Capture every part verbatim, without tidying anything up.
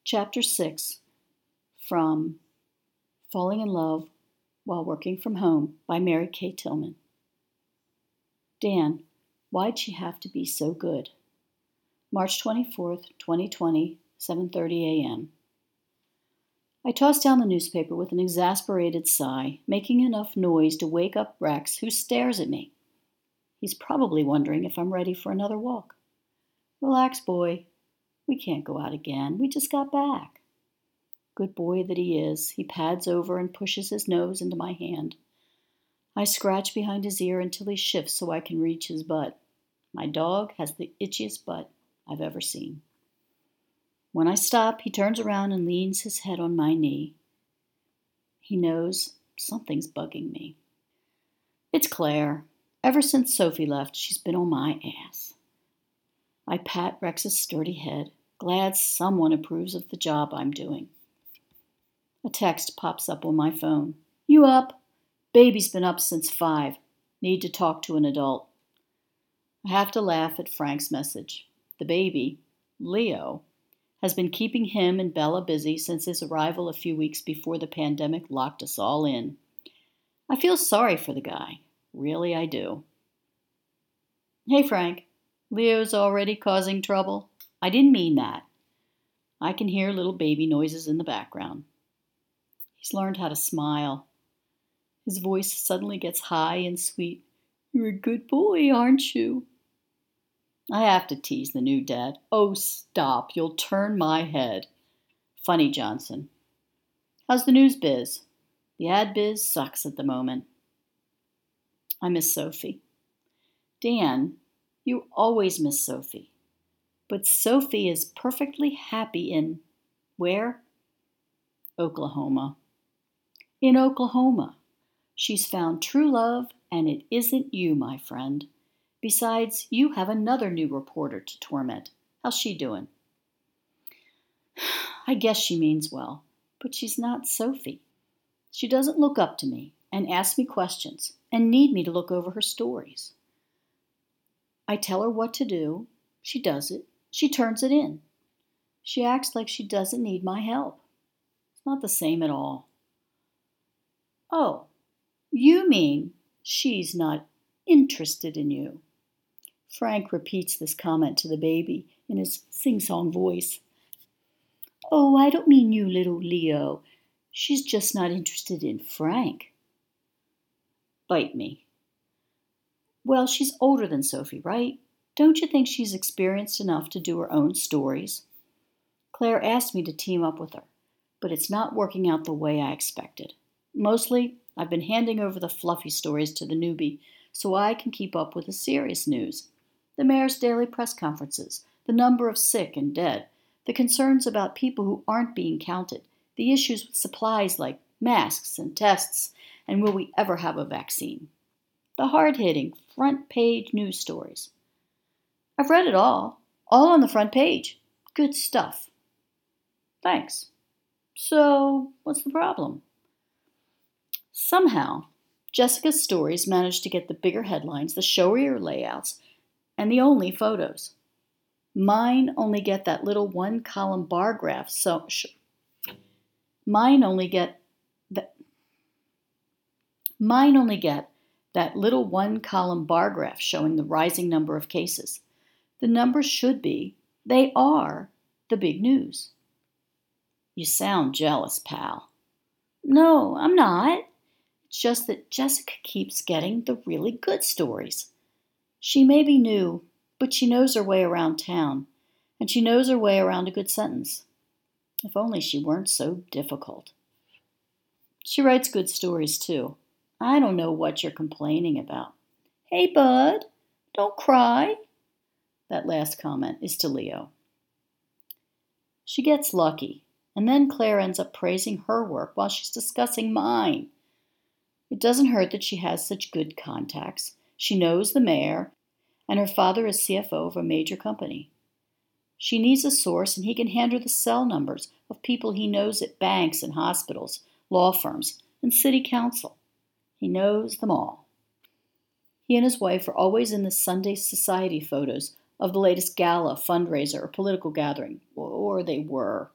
Chapter six from Falling in Love While Working from Home by Mary Kay Tillman. Dan, why'd she have to be so good? March twenty-fourth, twenty twenty, seven thirty a.m. I toss down the newspaper with an exasperated sigh, making enough noise to wake up Rex, who stares at me. He's probably wondering if I'm ready for another walk. Relax, boy. We can't go out again. We just got back. Good boy that he is, he pads over and pushes his nose into my hand. I scratch behind his ear until he shifts so I can reach his butt. My dog has the itchiest butt I've ever seen. When I stop, he turns around and leans his head on my knee. He knows something's bugging me. It's Claire. Ever since Sophie left, she's been on my ass. I pat Rex's sturdy head, glad someone approves of the job I'm doing. A text pops up on my phone. You up? Baby's been up since five. Need to talk to an adult. I have to laugh at Frank's message. The baby, Leo, has been keeping him and Bella busy since his arrival a few weeks before the pandemic locked us all in. I feel sorry for the guy. Really, I do. Hey, Frank. Leo's already causing trouble? I didn't mean that. I can hear little baby noises in the background. He's learned how to smile. His voice suddenly gets high and sweet. You're a good boy, aren't you? I have to tease the new dad. Oh, stop. You'll turn my head. Funny Johnson. How's the news biz? The ad biz sucks at the moment. I miss Sophie. Dan, you always miss Sophie. But Sophie is perfectly happy in, where? Oklahoma. In Oklahoma. She's found true love, and it isn't you, my friend. Besides, you have another new reporter to torment. How's she doing? I guess she means well, but she's not Sophie. She doesn't look up to me and ask me questions and need me to look over her stories. I tell her what to do. She does it. She turns it in. She acts like she doesn't need my help. It's not the same at all. Oh, you mean she's not interested in you? Frank repeats this comment to the baby in his sing-song voice. Oh, I don't mean you, little Leo. She's just not interested in Frank. Bite me. Well, she's older than Sophie, right? Don't you think she's experienced enough to do her own stories? Claire asked me to team up with her, but it's not working out the way I expected. Mostly, I've been handing over the fluffy stories to the newbie so I can keep up with the serious news. The mayor's daily press conferences, the number of sick and dead, the concerns about people who aren't being counted, the issues with supplies like masks and tests, and will we ever have a vaccine? The hard-hitting, front-page news stories. I've read it all, all on the front page. Good stuff. Thanks. So, what's the problem? Somehow, Jessica's stories managed to get the bigger headlines, the showier layouts, and the only photos. Mine only get that little one-column bar graph. So, sh- mine only get that. Mine only get that little one-column bar graph showing the rising number of cases. The numbers should be, they are, the big news. You sound jealous, pal. No, I'm not. It's just that Jessica keeps getting the really good stories. She may be new, but she knows her way around town, and she knows her way around a good sentence. If only she weren't so difficult. She writes good stories, too. I don't know what you're complaining about. Hey, bud, don't cry. That last comment is to Leo. She gets lucky, and then Claire ends up praising her work while she's discussing mine. It doesn't hurt that she has such good contacts. She knows the mayor, and her father is C F O of a major company. She needs a source, and he can hand her the cell numbers of people he knows at banks and hospitals, law firms, and city council. He knows them all. He and his wife are always in the Sunday society photos of the latest gala, fundraiser, or political gathering, or they were.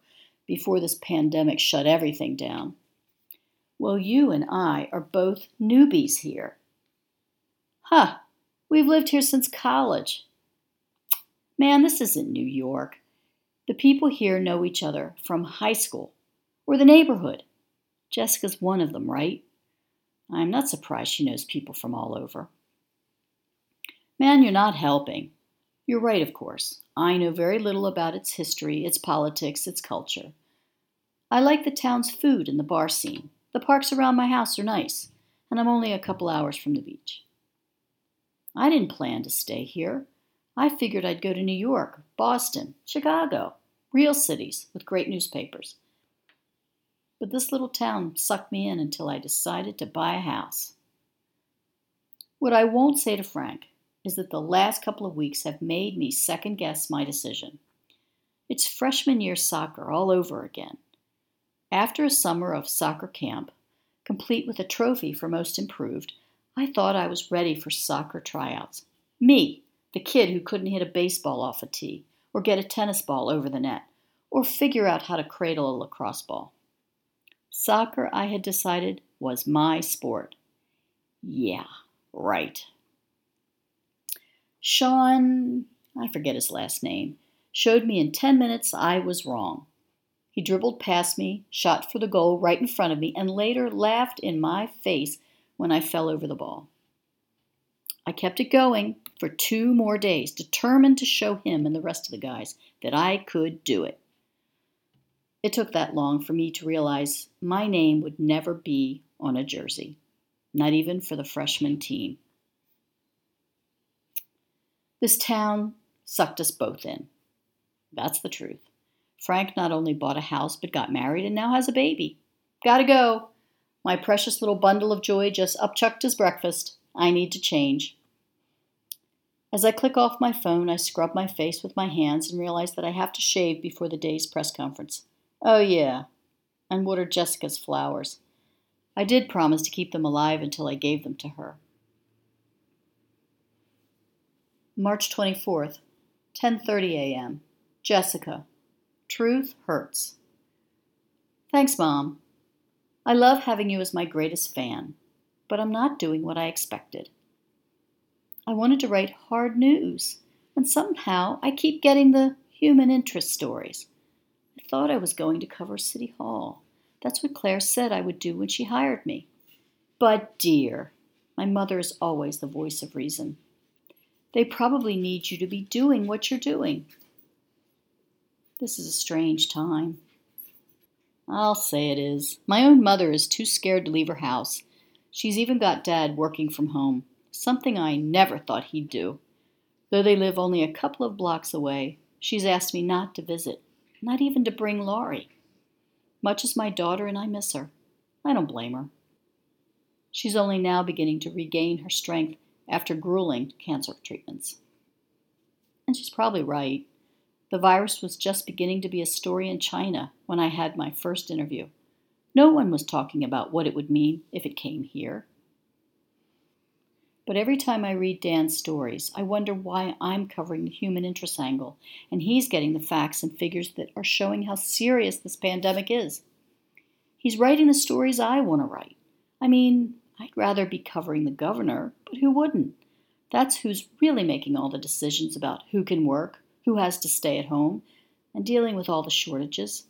before this pandemic shut everything down. Well, you and I are both newbies here. Huh, we've lived here since college. Man, this isn't New York. The people here know each other from high school or the neighborhood. Jessica's one of them, right? I'm not surprised she knows people from all over. Man, you're not helping. You're right, of course. I know very little about its history, its politics, its culture. I like the town's food and the bar scene. The parks around my house are nice, and I'm only a couple hours from the beach. I didn't plan to stay here. I figured I'd go to New York, Boston, Chicago, real cities with great newspapers. But this little town sucked me in until I decided to buy a house. What I won't say to Frank is that the last couple of weeks have made me second guess my decision. It's freshman year soccer all over again. After a summer of soccer camp, complete with a trophy for most improved, I thought I was ready for soccer tryouts. Me, the kid who couldn't hit a baseball off a tee, or get a tennis ball over the net, or figure out how to cradle a lacrosse ball. Soccer, I had decided, was my sport. Yeah, right. Sean, I forget his last name, showed me in ten minutes I was wrong. He dribbled past me, shot for the goal right in front of me, and later laughed in my face when I fell over the ball. I kept it going for two more days, determined to show him and the rest of the guys that I could do it. It took that long for me to realize my name would never be on a jersey, not even for the freshman team. This town sucked us both in. That's the truth. Frank not only bought a house, but got married and now has a baby. Gotta go. My precious little bundle of joy just upchucked his breakfast. I need to change. As I click off my phone, I scrub my face with my hands and realize that I have to shave before the day's press conference. Oh yeah, and water Jessica's flowers. I did promise to keep them alive until I gave them to her. March twenty-fourth, ten thirty a.m. Jessica. Truth hurts. Thanks, Mom. I love having you as my greatest fan, but I'm not doing what I expected. I wanted to write hard news, and somehow I keep getting the human interest stories. I thought I was going to cover City Hall. That's what Claire said I would do when she hired me. But, dear, my mother is always the voice of reason. They probably need you to be doing what you're doing. This is a strange time. I'll say it is. My own mother is too scared to leave her house. She's even got Dad working from home, something I never thought he'd do. Though they live only a couple of blocks away, she's asked me not to visit, not even to bring Laurie. Much as my daughter and I miss her, I don't blame her. She's only now beginning to regain her strength after grueling cancer treatments. And she's probably right. The virus was just beginning to be a story in China when I had my first interview. No one was talking about what it would mean if it came here. But every time I read Dan's stories, I wonder why I'm covering the human interest angle, and he's getting the facts and figures that are showing how serious this pandemic is. He's writing the stories I want to write. I mean, I'd rather be covering the governor, but who wouldn't? That's who's really making all the decisions about who can work, who has to stay at home, and dealing with all the shortages.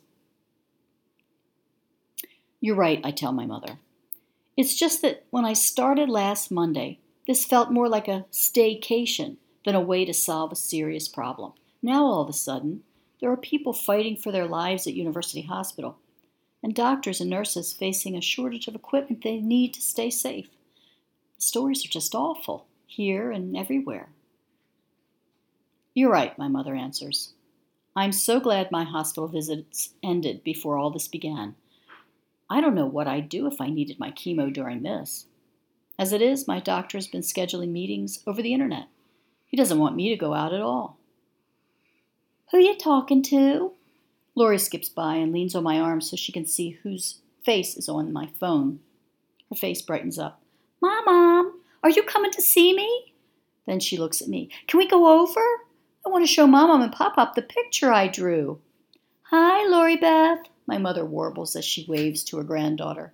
You're right, I tell my mother. It's just that when I started last Monday, this felt more like a staycation than a way to solve a serious problem. Now all of a sudden, there are people fighting for their lives at University Hospital, and doctors and nurses facing a shortage of equipment they need to stay safe. The stories are just awful, here and everywhere. You're right, my mother answers. I'm so glad my hospital visits ended before all this began. I don't know what I'd do if I needed my chemo during this. As it is, my doctor has been scheduling meetings over the internet. He doesn't want me to go out at all. Who you talking to? Laurie skips by and leans on my arm so she can see whose face is on my phone. Her face brightens up. Mom, Mom, are you coming to see me? Then she looks at me. Can we go over? I want to show Mom and Pop-Pop the picture I drew. Hi, Lori Beth, my mother warbles as she waves to her granddaughter.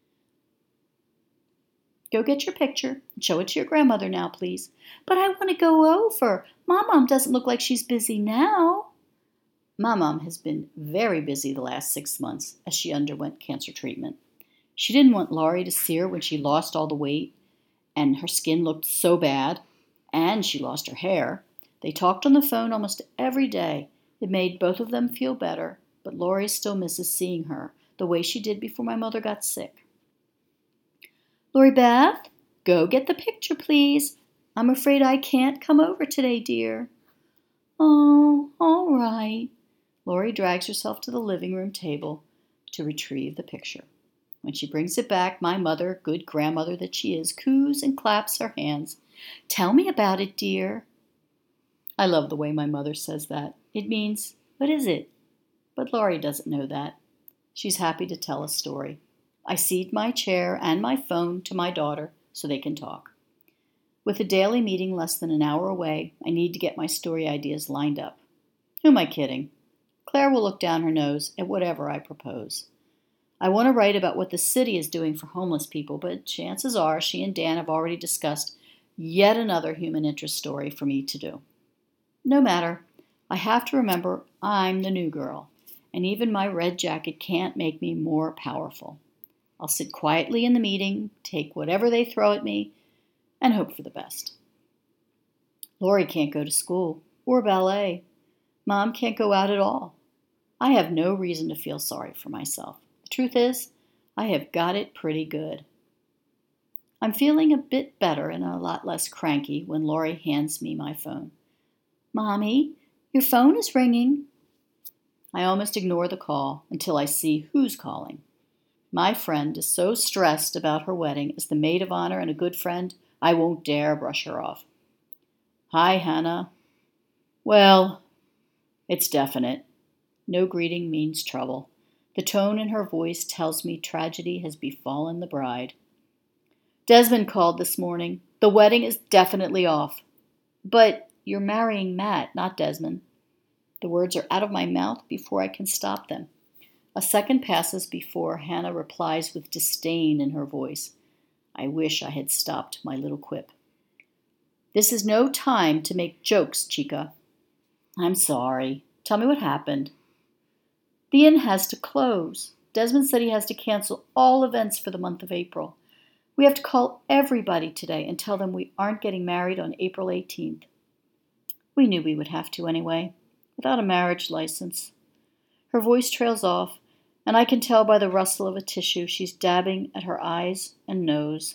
Go get your picture and show it to your grandmother now, please. But I want to go over. Mom doesn't look like she's busy now. Mom has been very busy the last six months as she underwent cancer treatment. She didn't want Laurie to see her when she lost all the weight and her skin looked so bad, and she lost her hair. They talked on the phone almost every day. It made both of them feel better, but Laurie still misses seeing her the way she did before my mother got sick. Lori Beth, go get the picture, please. I'm afraid I can't come over today, dear. Oh, all right. Laurie drags herself to the living room table to retrieve the picture. When she brings it back, my mother, good grandmother that she is, coos and claps her hands. Tell me about it, dear. I love the way my mother says that. It means, what is it? But Laurie doesn't know that. She's happy to tell a story. I cede my chair and my phone to my daughter so they can talk. With a daily meeting less than an hour away, I need to get my story ideas lined up. Who am I kidding? Claire will look down her nose at whatever I propose. I want to write about what the city is doing for homeless people, but chances are she and Dan have already discussed yet another human interest story for me to do. No matter, I have to remember I'm the new girl, and even my red jacket can't make me more powerful. I'll sit quietly in the meeting, take whatever they throw at me, and hope for the best. Laurie can't go to school or ballet. Mom can't go out at all. I have no reason to feel sorry for myself. The truth is, I have got it pretty good. I'm feeling a bit better and a lot less cranky when Laurie hands me my phone. Mommy, your phone is ringing. I almost ignore the call until I see who's calling. My friend is so stressed about her wedding as the maid of honor and a good friend, I won't dare brush her off. Hi, Hannah. Well, it's definite. No greeting means trouble. The tone in her voice tells me tragedy has befallen the bride. Desmond called this morning. The wedding is definitely off. But you're marrying Matt, not Desmond. The words are out of my mouth before I can stop them. A second passes before Hannah replies with disdain in her voice. I wish I had stopped my little quip. This is no time to make jokes, Chica. I'm sorry. Tell me what happened. The inn has to close. Desmond said he has to cancel all events for the month of April. We have to call everybody today and tell them we aren't getting married on April eighteenth. We knew we would have to anyway, without a marriage license. Her voice trails off, and I can tell by the rustle of a tissue she's dabbing at her eyes and nose.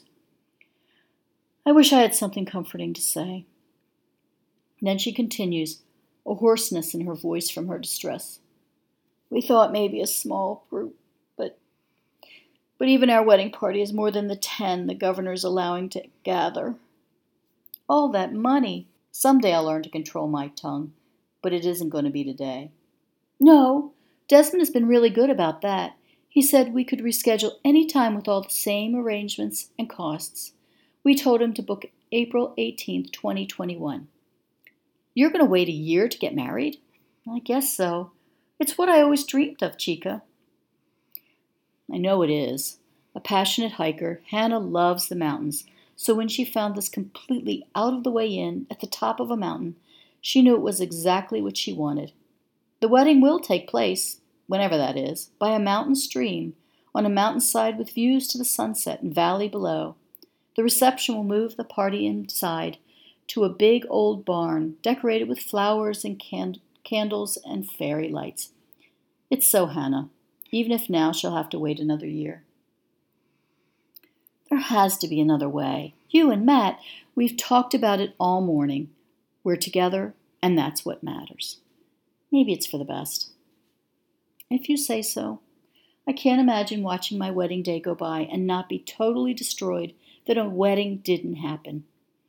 I wish I had something comforting to say. Then she continues, a hoarseness in her voice from her distress. We thought maybe a small group, but but even our wedding party is more than the ten the governor's allowing to gather. All that money. Someday I'll learn to control my tongue, but it isn't going to be today. No, Desmond has been really good about that. He said we could reschedule any time with all the same arrangements and costs. We told him to book April eighteenth, twenty twenty-one. You're going to wait a year to get married? I guess so. It's what I always dreamed of, Chica. I know it is. A passionate hiker, Hannah loves the mountains, so when she found this completely out of the way inn at the top of a mountain, she knew it was exactly what she wanted. The wedding will take place, whenever that is, by a mountain stream, on a mountainside with views to the sunset and valley below. The reception will move the party inside to a big old barn decorated with flowers and can- candles and fairy lights. It's so Hannah, even if now she'll have to wait another year. There has to be another way. You and Matt, we've talked about it all morning. We're together, and that's what matters. Maybe it's for the best. If you say so. I can't imagine watching my wedding day go by and not be totally destroyed that a wedding didn't happen.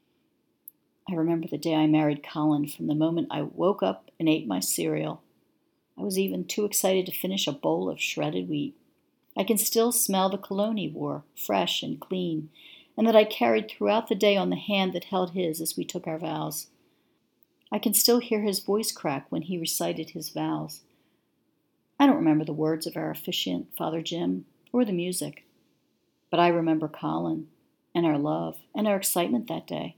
I remember the day I married Colin from the moment I woke up and ate my cereal. I was even too excited to finish a bowl of shredded wheat. I can still smell the cologne he wore, fresh and clean, and that I carried throughout the day on the hand that held his as we took our vows. I can still hear his voice crack when he recited his vows. I don't remember the words of our officiant, Father Jim, or the music, but I remember Colin and our love and our excitement that day.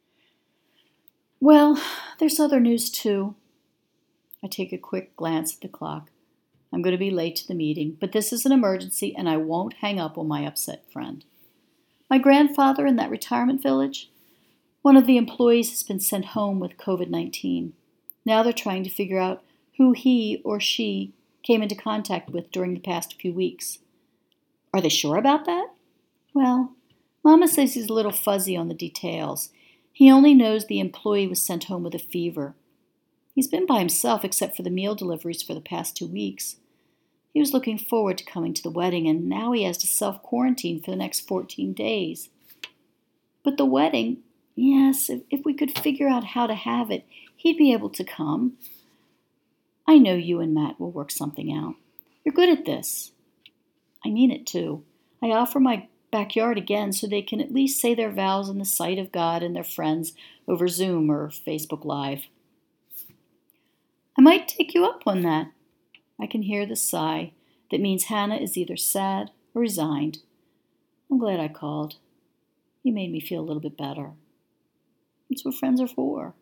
Well, there's other news too. I take a quick glance at the clock. I'm going to be late to the meeting, but this is an emergency and I won't hang up on my upset friend. My grandfather in that retirement village, one of the employees has been sent home with covid nineteen. Now they're trying to figure out who he or she came into contact with during the past few weeks. Are they sure about that? Well, Mama says he's a little fuzzy on the details. He only knows the employee was sent home with a fever. He's been by himself except for the meal deliveries for the past two weeks. He was looking forward to coming to the wedding, and now he has to self-quarantine for the next fourteen days. But the wedding, yes, if, if we could figure out how to have it, he'd be able to come. I know you and Matt will work something out. You're good at this. I mean it, too. I offer my backyard again so they can at least say their vows in the sight of God and their friends over Zoom or Facebook Live. I might take you up on that. I can hear the sigh that means Hannah is either sad or resigned. I'm glad I called. You made me feel a little bit better. That's what friends are for.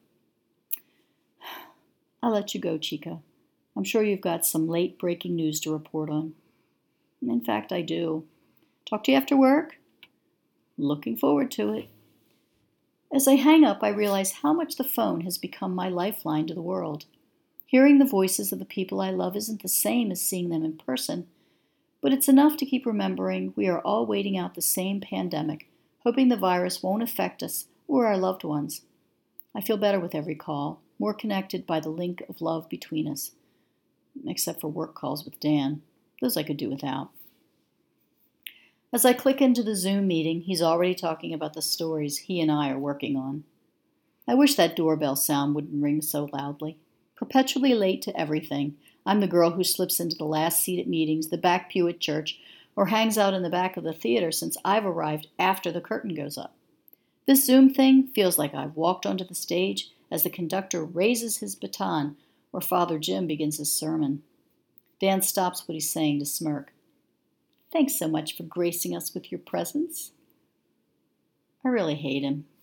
I'll let you go, Chica. I'm sure you've got some late breaking news to report on. In fact, I do. Talk to you after work? Looking forward to it. As I hang up, I realize how much the phone has become my lifeline to the world. Hearing the voices of the people I love isn't the same as seeing them in person, but it's enough to keep remembering we are all waiting out the same pandemic, hoping the virus won't affect us or our loved ones. I feel better with every call, more connected by the link of love between us, except for work calls with Dan. Those I could do without. As I click into the Zoom meeting, he's already talking about the stories he and I are working on. I wish that doorbell sound wouldn't ring so loudly. Perpetually late to everything, I'm the girl who slips into the last seat at meetings, the back pew at church, or hangs out in the back of the theater since I've arrived after the curtain goes up. This Zoom thing feels like I've walked onto the stage as the conductor raises his baton or Father Jim begins his sermon. Dan stops what he's saying to smirk. Thanks so much for gracing us with your presence. I really hate him.